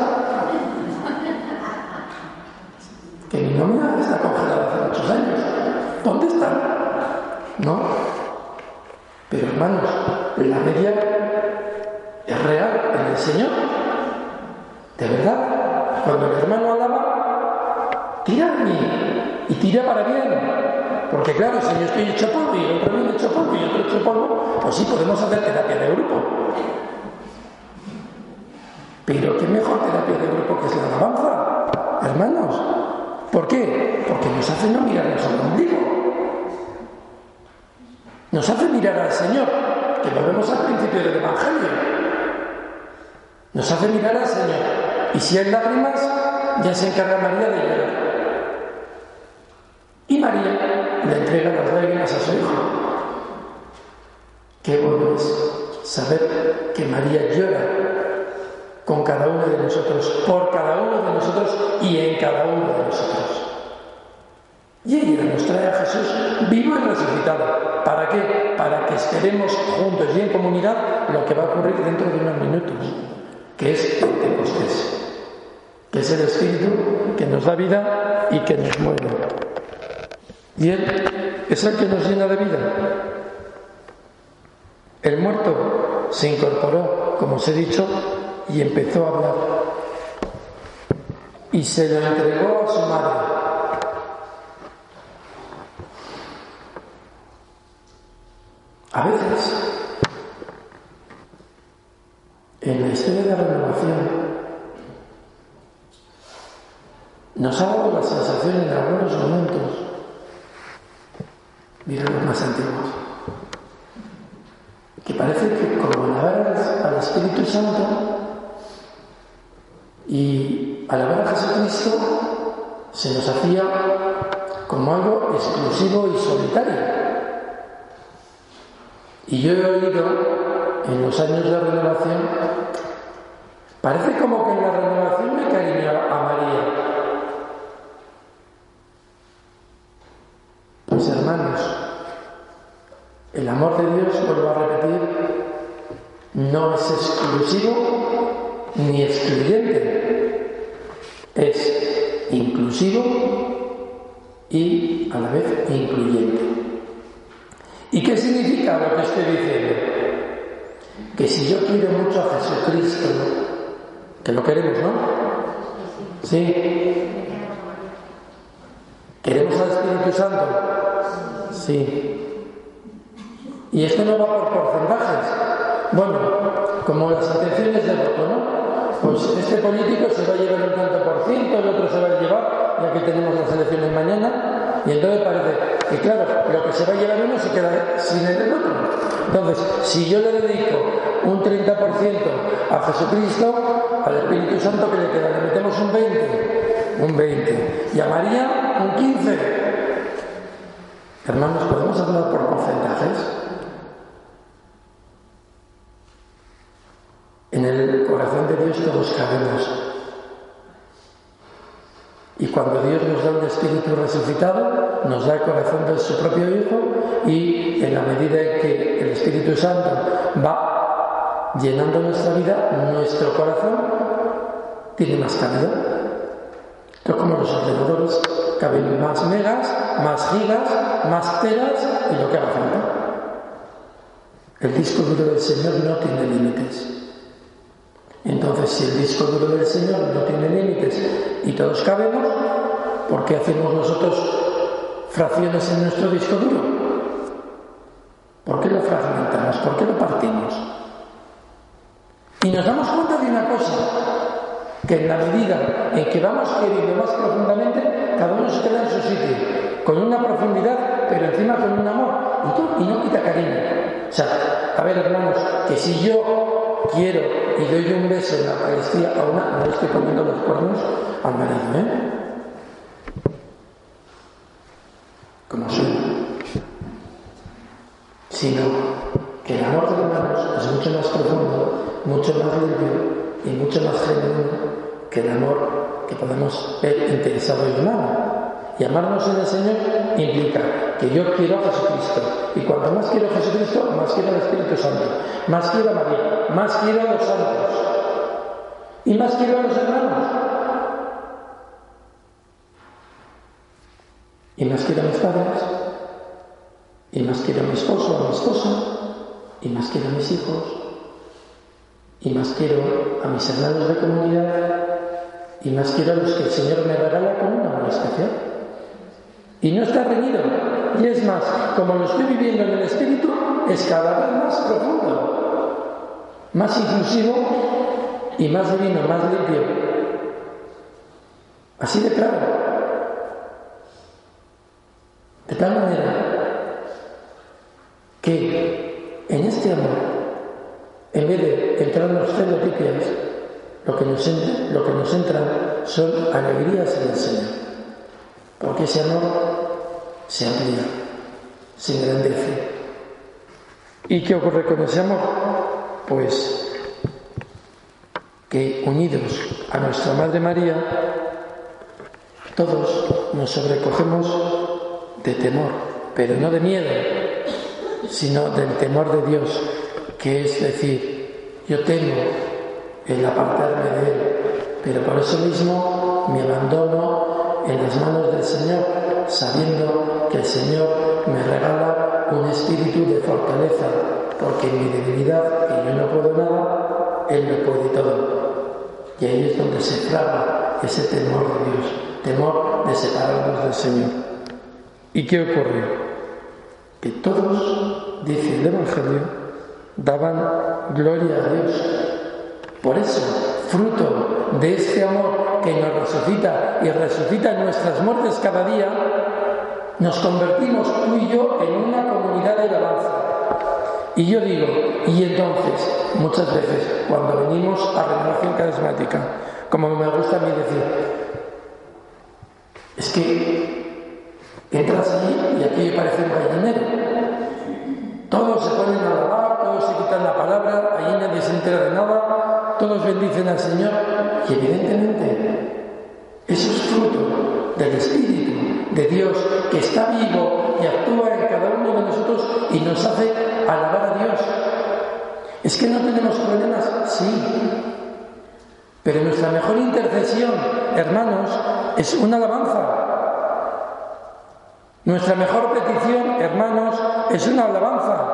Que mi nómina está congelada hace 8 años. ¿Dónde está? ¿No? Pero hermanos, la media es real en el Señor. De verdad, cuando el hermano alaba, tira de mí y tira para bien. Porque claro, si yo estoy hecho polvo y el otro viene hecho polvo y otro hecho polvo, pues sí podemos hacer terapia de grupo. Pero qué mejor terapia de grupo que es la alabanza, hermanos. ¿Por qué? Porque nos hace no mirarnos al ombligo. Nos hace mirar al Señor, que lo vemos al principio del Evangelio. Nos hace mirar al Señor. Y si hay lágrimas, ya se encarga María de llorar. Y María le entrega las lágrimas a su hijo. Qué bueno es saber que María llora con cada uno de nosotros, por cada uno de nosotros y en cada uno de nosotros. Y ella nos trae a Jesús vivo y resucitado. ¿Para qué? Para que esperemos juntos y en comunidad lo que va a ocurrir dentro de unos minutos, que es Pentecostés, que es el Espíritu que nos da vida y que nos mueve. Y Él es el que nos llena de vida. El muerto se incorporó, como os he dicho, y empezó a hablar. Y se lo entregó a su madre. A veces, en la historia de la renovación, nos ha dado la sensación en algunos momentos, mira los más antiguos, que parece que como alabar al Espíritu Santo y alabar a Jesucristo se nos hacía como algo exclusivo y solitario. Y yo he oído en los años de renovación, parece como que en la renovación me cariñó a María. Pues hermanos, el amor de Dios, vuelvo a repetir, no es exclusivo ni excluyente. Es inclusivo y a la vez incluyente. ¿Y qué significa lo que estoy diciendo? Que si yo quiero mucho a Jesucristo, que lo queremos, ¿no? Sí. ¿Queremos al Espíritu Santo? Sí. Y esto no va por porcentajes. Bueno, como las intenciones de voto, ¿no? pues este político se va a llevar un tanto por ciento, el otro se va a llevar, ya que tenemos las elecciones mañana, y entonces parece que, claro, lo que se va a llevar uno se queda sin el otro. Entonces, si yo le dedico un 30% a Jesucristo, al Espíritu Santo, ¿qué le queda? Le metemos un 20, y a María un 15. Hermanos, ¿podemos hablar por porcentajes? En el corazón de Dios todos cabemos. Y cuando Dios nos da un Espíritu resucitado, nos da el corazón de su propio Hijo, y en la medida en que el Espíritu Santo va llenando nuestra vida, nuestro corazón tiene más calidad. Esto es como los ordenadores, caben más megas, más gigas, más teras y lo que haga falta. El disco duro del Señor no tiene límites. Entonces, si el disco duro del Señor no tiene límites y todos cabemos, ¿por qué hacemos nosotros fracciones en nuestro disco duro? ¿Por qué lo fragmentamos? ¿Por qué lo partimos? Y nos damos cuenta de una cosa, que en la medida en que vamos queriendo más profundamente, cada uno se queda en su sitio, con una profundidad, pero encima con un amor, y no quita cariño. O sea, a ver, hermanos, que si yo quiero y doy un beso en la Eucaristía a una, no le estoy poniendo los cuernos al marido, como suena, sino que el amor de hermanos es mucho más profundo, mucho más limpio y mucho más genuino que el amor que podemos ver interesado y humano. Y amarnos en el Señor implica que yo quiero a Jesucristo, y cuanto más quiero a Jesucristo, más quiero al Espíritu Santo, más quiero a María, más quiero a los santos y más quiero a los hermanos, y más quiero a mis padres, y más quiero a mi esposo, a mi esposa, y más quiero a mis hijos, y más quiero a mis hermanos de comunidad, y más quiero a los que el Señor me regala con un amor especial. Y no está reñido. Y es más, como lo estoy viviendo en el Espíritu, es cada vez más profundo, más inclusivo y más divino, más limpio. Así de claro. De tal manera que en este amor, en vez de entrarnos celotipias, lo que nos entran son alegrías en el Señor. Porque ese amor se amplía, se engrandece. ¿Y qué ocurre con ese amor? Pues que unidos a nuestra Madre María, todos nos sobrecogemos de temor, pero no de miedo, sino del temor de Dios, que es decir, yo temo el apartarme de Él, pero por eso mismo me abandono en las manos del Señor, sabiendo que el Señor me regala un espíritu de fortaleza, porque en mi debilidad, que yo no puedo nada, Él lo puede todo. Y ahí es donde se fraga ese temor de Dios, temor de separarnos del Señor. ¿Y qué ocurrió? Que todos, dice el Evangelio, daban gloria a Dios. Por eso, fruto de este amor que nos resucita y resucita en nuestras muertes cada día, nos convertimos tú y yo en una comunidad de alabanza. Y yo digo, y entonces, muchas veces, cuando venimos a Renovación Carismática, como me gusta a mí decir, es que entras allí y aquello parece un gallinero. Todos se ponen a alabar, todos se quitan la palabra, allí nadie se entera de nada, todos bendicen al Señor, y evidentemente eso es fruto del Espíritu de Dios que está vivo y actúa en cada uno de nosotros y nos hace alabar a Dios. ¿Es que no tenemos problemas? Sí. Pero nuestra mejor intercesión, hermanos, es una alabanza. Nuestra mejor petición, hermanos, es una alabanza.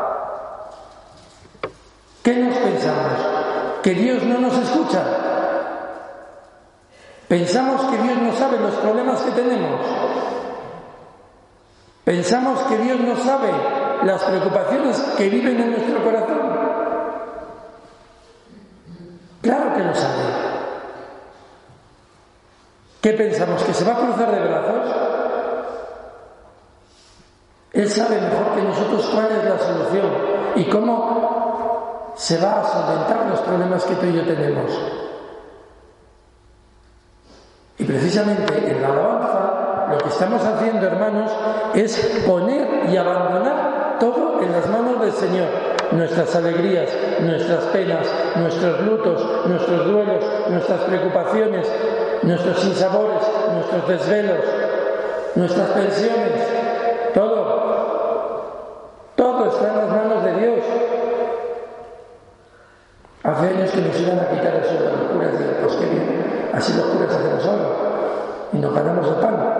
¿Qué nos pensamos? ¿Que Dios no nos escucha? ¿Pensamos que Dios no sabe los problemas que tenemos? ¿Pensamos que Dios no sabe las preocupaciones que viven en nuestro corazón? Claro que lo sabe. ¿Qué pensamos? ¿Que se va a cruzar de brazos? Él sabe mejor que nosotros cuál es la solución y cómo se va a solventar los problemas que tú y yo tenemos. Y precisamente en la alabanza lo que estamos haciendo, hermanos, es poner y abandonar todo en las manos del Señor. Nuestras alegrías, nuestras penas, nuestros lutos, nuestros duelos, nuestras preocupaciones, nuestros sinsabores, nuestros desvelos, nuestras pensiones, todo está en las manos de Dios. Hace años que nos iban a quitar eso de los curas, y pues qué bien, así los curas hacemos ahora y nos ganamos el pan.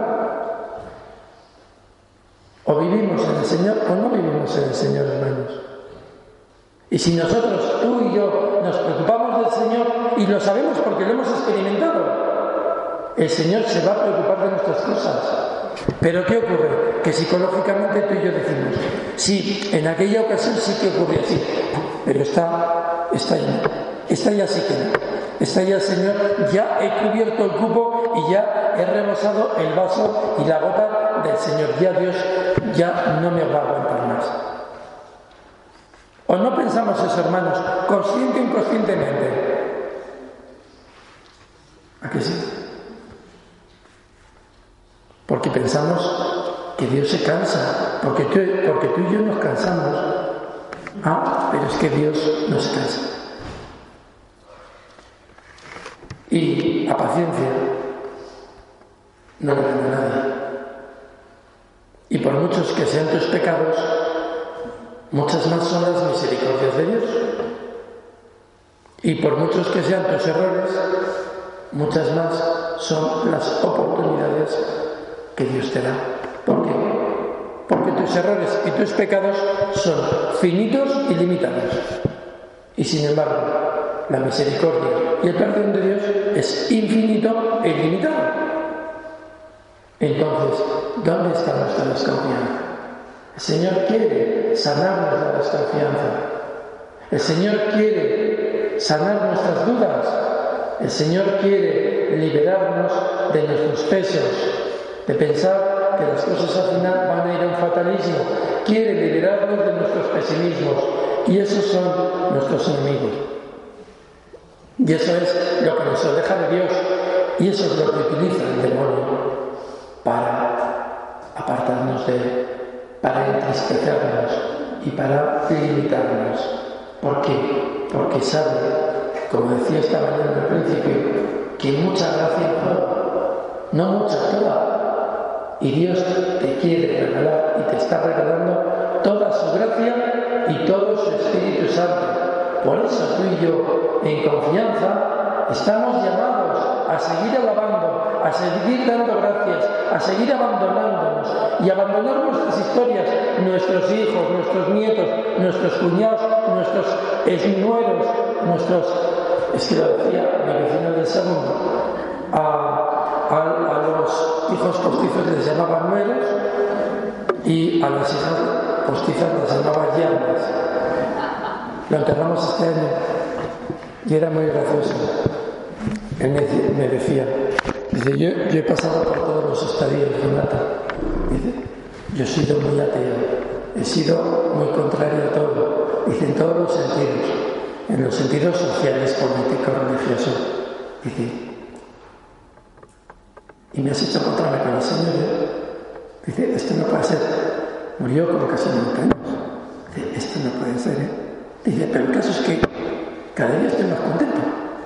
O vivimos en el Señor o no vivimos en el Señor, hermanos. Y si nosotros, tú y yo, nos preocupamos del Señor, y lo sabemos porque lo hemos experimentado, el Señor se va a preocupar de nuestras cosas. Pero ¿qué ocurre? Que psicológicamente tú y yo decimos, sí, en aquella ocasión sí que ocurrió así, pero está ya sí que no. Está ya el Señor, ya he cubierto el cupo y ya he rebosado el vaso y la gota del Señor. Ya Dios ya no me va a aguantar más. ¿O no pensamos eso, hermanos, consciente o inconscientemente? ¿A qué sí? Porque pensamos que Dios se cansa, porque tú y yo nos cansamos. Pero es que Dios no se cansa. Y la paciencia no le gana a nadie. Y por muchos que sean tus pecados, muchas más son las misericordias de Dios. Y por muchos que sean tus errores, muchas más son las oportunidades que Dios te da. ¿Por qué? Porque tus errores y tus pecados son finitos y limitados. Y sin embargo, la misericordia y el perdón de Dios es infinito e ilimitado. Entonces, ¿dónde está nuestra desconfianza? El Señor quiere sanarnos la desconfianza. El Señor quiere sanar nuestras dudas. El Señor quiere liberarnos de nuestros pesos, de pensar que las cosas al final van a ir a un fatalismo. Quiere liberarnos de nuestros pesimismos. Y esos son nuestros enemigos. Y eso es lo que nos aleja de Dios. Y eso es lo que utiliza el demonio para apartarnos de Él, para entristecernos y para limitarnos. ¿Por qué? Porque sabe, como decía esta mañana al principio, que mucha gracia no mucha, toda. Y Dios te quiere regalar y te está regalando toda su gracia y todo su Espíritu Santo. Por eso tú y yo, en confianza, estamos llamados a seguir alabando, a seguir dando gracias, a seguir abandonándonos y abandonar nuestras historias, nuestros hijos, nuestros nietos, nuestros cuñados, nuestros exnueros, es que lo decía mi vecino del segundo, a los hijos postizos les llamaban nueros y a las hijas postizas les llamaban yernas. Lo enterramos este año y era muy gracioso. Él me decía, dice, yo he pasado por todos los estadios de Nata. Dice, yo he sido muy ateo, he sido muy contrario a todo. Dice, en todos los sentidos, en los sentidos sociales, políticos, religiosos. Dice, y me has hecho encontrarme con el Señor. Dice, esto no puede ser. Murió con casi 90 años. Dice, esto no puede ser, ¿eh? Dice, pero el caso es que cada día estoy más contento.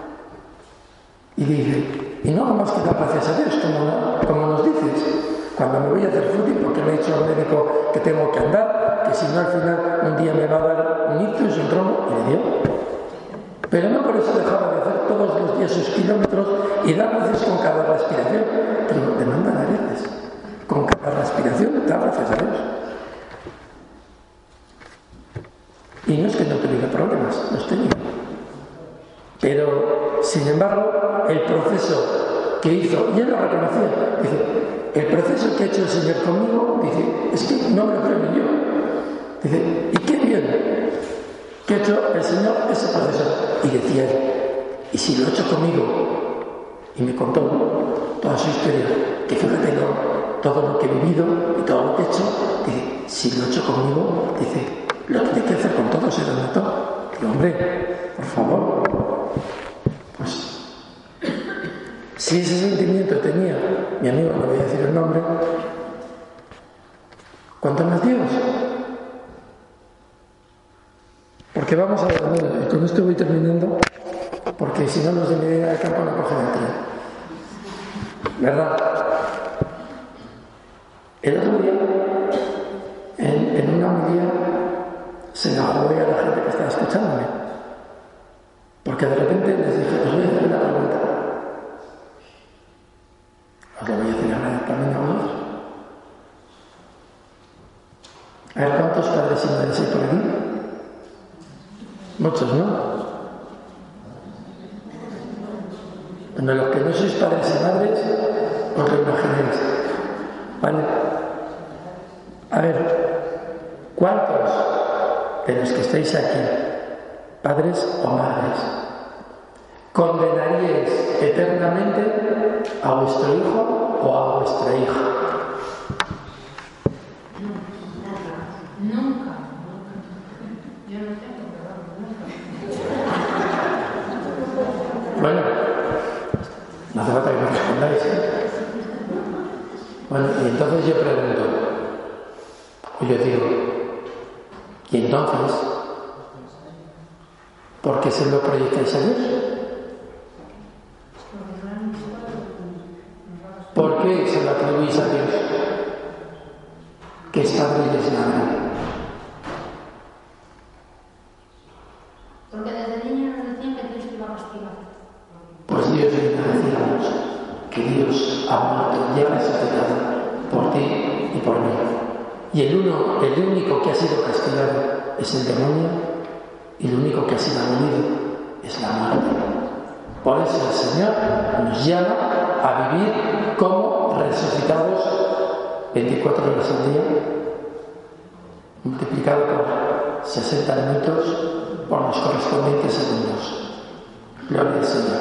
Y dice, y no hago más que dar gracias a Dios, como nos dices, cuando me voy a hacer footing, porque me ha dicho al médico que tengo que andar, que si no al final un día me va a dar un ictus, un trombo, y le dio. Pero no por eso dejaba de hacer todos los días sus kilómetros y dar gracias con cada respiración. Pero demanda narices. Con cada respiración da gracias a Dios. Y no es que no tuviera problemas, los tenía. Pero, sin embargo, el proceso que hizo, y él lo reconocía, dice, el proceso que ha hecho el Señor conmigo, dice, es que no me lo creo ni yo. Dice, ¿y qué bien que ha hecho el Señor ese proceso? Y decía él, y si lo ha hecho conmigo, y me contó, toda su historia, que fíjate todo lo que he vivido y todo lo que he hecho, dice, si lo he hecho conmigo, dice, lo tiene que hacer con todos y con todo. Digo, hombre, por favor, pues si ese sentimiento tenía mi amigo, no voy a decir el nombre, ¿cuánto más Dios? Porque vamos a ver, y con esto voy terminando, porque si no los de Medina del Campo no cogen el tren, ¿verdad? El otro día, en una homilía, se la jugué a la gente que estaba escuchándome, porque de repente les dije, os voy a hacer una pregunta. Os le voy a hacer ahora también a vosotros. A ver, ¿cuántos padres y madres hay por aquí? Muchos, ¿no? Bueno, los que no sois padres y madres, os lo imagináis. ¿Vale? A ver, ¿cuántos de los que estáis aquí, padres o madres, condenaríais eternamente a vuestro hijo o a vuestra hija? Nunca. Yo no tengo, pero nunca. Bueno, no hace falta que me respondáis. Bueno, y entonces yo pregunto, o yo digo, ¿y entonces por qué se lo proyectáis a Dios? ¿Por qué se lo atribuís a Dios? Que es padre y es madre. Porque desde niños nos decían que Dios te iba a castigar. Pues Dios viene a decirnos que Dios ha muerto y ha resucitado por ti y por mí. Y el único que ha sido castigado es el demonio, y el único que ha sido abolido es la muerte. Por eso el Señor nos llama a vivir como resucitados 24 horas al día, multiplicado por 60 minutos por los correspondientes segundos. Gloria al Señor.